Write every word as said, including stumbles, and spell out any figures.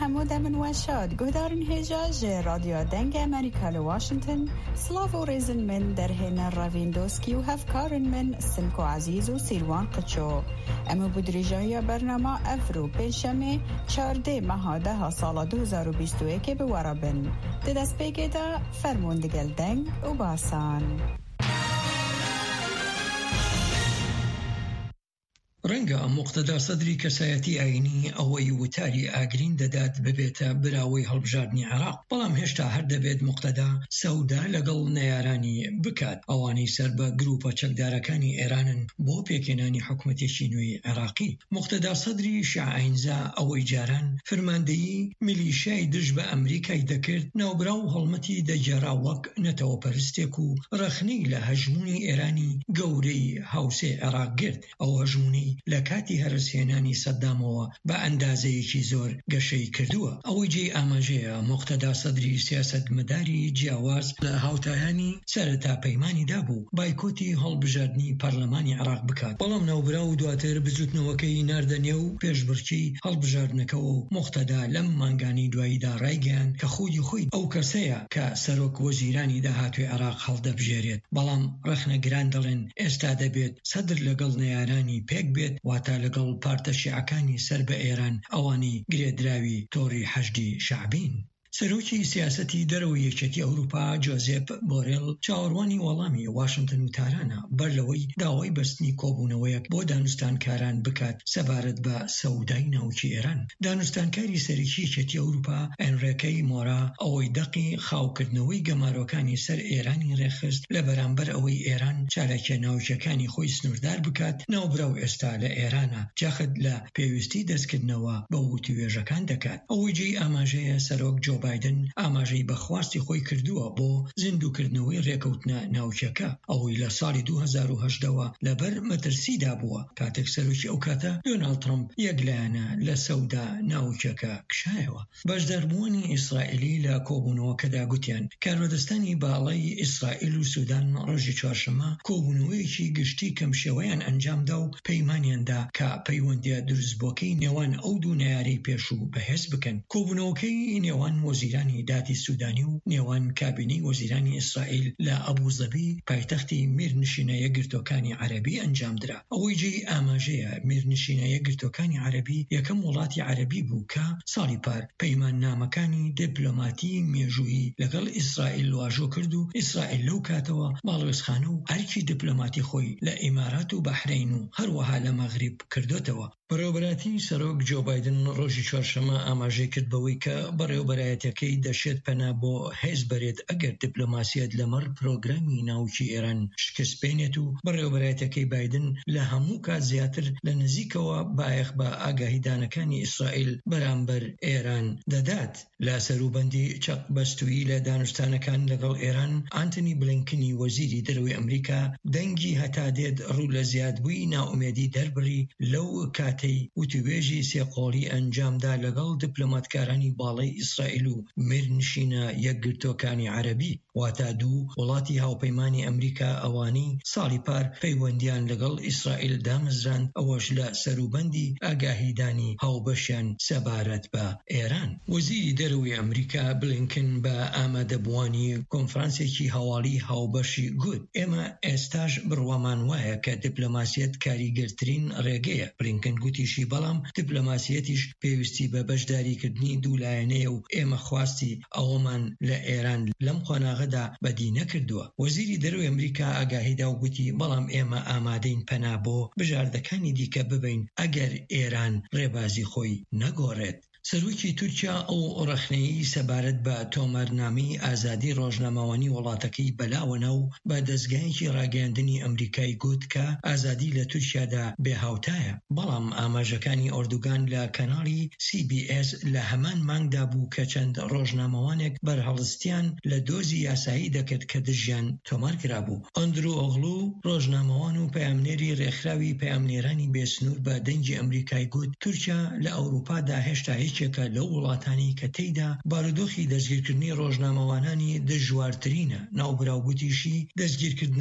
حمود من وشاد گهدارن هجاج رادیو دنگ امریکا لواشنطن سلاف و ریزن من در هنا راویندوسکی و هفکارن من سمکو عزیز و سیروان قچو اما بدریجای برنامه افرو پیشمه چارده مهاده ها سال دو هزار و بیست و یک به ورابن دست بگه دا فرموندگل دنگ و باسان ڕەنگە مقتەدا سەدری کەسایەتی ئاینی ئەوەی وتاری ئاگرین دەدات ببێتە براوەی هەڵبژاردنی عێراق، بەڵام هێشتا هەر دەبێت مقتەدا سەودا لەگەڵ نەیارانی بکات ئەوانەی سەر بە گروپە چەکدارەکانی ئێرانن بۆ پێکێنانی حکوومەتێکی نوێی عێراقی. مقتەدا سەدری شیعەینزا ئەوەی جاران فرماندەیی میلیشیای دژ بە ئەمریکای دەکرد ناوبراو هەڵمەتی دەگێڕا وەک نەتەوەپەرستێک و ڕەخنەی لە هەژمونی ئێرانی گەورەی هاوسێ عێراق گرت. ئەو هەژمونی لە کاتی هەرسهێنانی سەدامەوە بە ئەندازەیەکی زۆر گەشەی کردووە. ئەوەی جێی ئاماژەیە مقتەدا سەدری سیاسەتمەداری جیاواز لە هاوتایانی سەرەتا پەیمانی دابوو بایکۆتی هەڵبژاردنی پەرلەمانی عێراق بکات، بەڵام ناوبراو و دواتر بجووتنەوەکەی ناردەنێ و پێشبڕکێی هەڵبژاردنەکەەوە و مقتەدا لەم مانگانی دواییدا ڕایگەیان کە خودی خۆی ئەو کەسەیە کە سەرۆک وەزیرانی داهاتوی عێراق هەڵدەبژێرێت، بەڵام ڕەخنە گران دەڵێن ئێستا دەبێت سەدر لەگەڵ نەیارانی پێک بێت واتە لەگەڵ پارتە شیعەکانی سەر بە ئێران ئەوانی گرێدراوی تۆڕی حەشدی شەعبین. سەرۆکی سیاسەتی دەرەوەی یەکێتی ئەوروپا جۆزێپ بۆرێل چاوەڕوانی وەڵامی واشنگتن و تارانە بەر لەوەی داوای بەستنی کۆبوونەوەیەک بۆ دانوستانکاران بکات سەبارەت بە سەودای ناوکی ئێران. دانوستانکاری سەرەکی یەکێتی ئەوروپا ئەنڕێکەی مۆرا ئەوەی دەقی خاوکردنەوەی گەمارۆکانی سەر ئێرانی ڕێخست لە بەرامبەر ئەوەی ئێران چالاکیە ناوچەکانی خۆی سنووردار بکات ناوبراو ئێستا لە ئێرانە جاخت لە پێویستی دەستکردنەوە بە وتوێژەکان دەکات. ئەوەی جێی ئاماژەیە سەرۆک جۆ بایدن ئاماژەی بەخواستی خۆی کردووە بۆ زیندووکردنەوەی ڕێکەوتنە ناوچەکە، ئەوەی لە ساڵی دوو هەزار و هەژدەوە لەبەر مەترسیدا بووە کاتێک سەرۆکی ئەو کاتە دۆناڵد ترەمپ یەکلایەنە لە سەودا ناوچەکە کشایەوە. بەشداربوونی ئیسرائیلی لە کۆبوونەوەکەدا گوتیان کارۆدەستانی باڵای ئیسرائیل و سوودان ڕۆژی چوارشەمە کۆبوونەوەیەکی گشتی کەم شێوەیان ئەنجامدا و پەیمانیاندا کە پەیوەندیە دروستبووەکەی نێوان ئەو دوو نەیارەی پێشوو بەهێز بکەن. کۆبوونەوەکەی نێوان وەزیرانی داتی سوودانی و نێوان کابینەی وەزیرانی ئیسرائیل لە ئەبوزەبی پایتەختی میرنشینە یەکگرتوەکانی عەرەبی ئەنجامدرا. ئەوەی جێی ئاماژەیە میرنشینە یەکگرتوەکانی عەرەبی یەکەم وڵاتی عەرەبی بوو کە ساڵی پار پەیماننامەکانی دیپلۆماتی مێژوویی لەگەڵ ئیسرائیل واژۆ کرد و ئیسرائیل لەو کاتەوە باڵوێزخانە و ئەرکی دیپلۆماتی خۆی لە ئیمارات و بەحرین و هەروەها لە مەغریب کردوتەوە. بەڕێوەبەراتی سەرۆک جۆ بایدن ڕۆژی چوارشەمە ئاماژەی کرد بەوەی کە بەڕێوەبەرایەتەکەی دەشێت پەنا بۆ هێز بەرێت ئەگەر دیپلۆماسیەت لەمەڕ پرۆگرامی ناوچی ئێران شکست بێنێت و بەڕێوەبەرایەتەکەی بایدن لە هەموو کات زیاتر لە نزیکەوە بایەخ بە ئاگاهیدانەکانی ئیسرائیل بەرامبەر ئێران دەدات. لە سەروبەندی چەق بەستووی لە دانوستانەکان لەگەڵ ئێران ئانتنی بلینکنی وەزیری دەرەوەی ئەمریکا دەنگی هەتا دێت ڕوو لە زیادبووی ناومێدی دەربڕی لەو کاتەی وتوێژی سێقۆڵی ئەنجامدا لەگەڵ دیپلۆماتکارانی باڵای ئیسرائیل و میرنشینە یەکگرتوەکانی عەرەبی، واتە دوو وڵاتی هاوپەیمانی ئەمریکا ئەوانی ساڵی پار پەیوەندیان لەگەڵ ئیسرائیل دامەزراند، ئەوەش لە سەروبەندی ئاگاهیدانی هاوبەشیان سەبارەت بە ئێران. وەزیری دەرەوەی ئەمریکا بلینکن بە ئامادەبووانی کۆنفرانسێکی هەواڵی هاوبەشی گوت ئێمە ئێستاش بڕوامان وایە کە دیپلۆماسیەت کاریگەرترین ڕێگەیە. بلینکن گوتیشی بەڵام دیپلۆماسیەتیش پێویستی بە بەشداریکردنی دوولایەنەیە و ئێمە خواستی ئەوەمان لە ئێران لەم قۆناغەدا بەدی نەکردووە. وەزیری دەرەوەی ئەمریکا ئاگاهیدا و گوتی بەڵام ئێمە ئامادەین پەنا بۆ بژاردەکانی دیکە ببین ئەگەر ئێران ڕێبازی خۆی نەگۆڕێت. سەرۆکی تورکیا ئەو ڕەخنەیی سەبارەت بە تۆمارنامەی ئازادی ڕۆژنامەوانی وڵاتەکەی بەلاوەنە و بە دەستگایەکی ڕاگەیاندنی ئەمریکای گوت کە ئازادی لە تورکیادا بێهاوتایە، بەڵام ئاماژەکانی ئۆردوگان لە کەناڵی سی بی ئێس لە هەمان مانگدا بوو کە چەند ڕۆژنامەوانێک بەرهەڵستیان لە دۆزی یاسایی دەکرد کە دژیان تۆمار کرابوو. ئەندرو ئۆغلو ڕۆژنامەوان و پەیامنێری ڕێکخراوی پەیامنێرانی بێسنوور بە دەنگی ئەمریکای گوت تورکیا لە ئەوروپادا هێشتا یەکێکە لەو وڵاتانی کە تێیدا بارودۆخی دەستگیرکردنی ڕۆژنامەوانانی دژوارترینە. ناوبراوگوتیشی دەستگیرکردن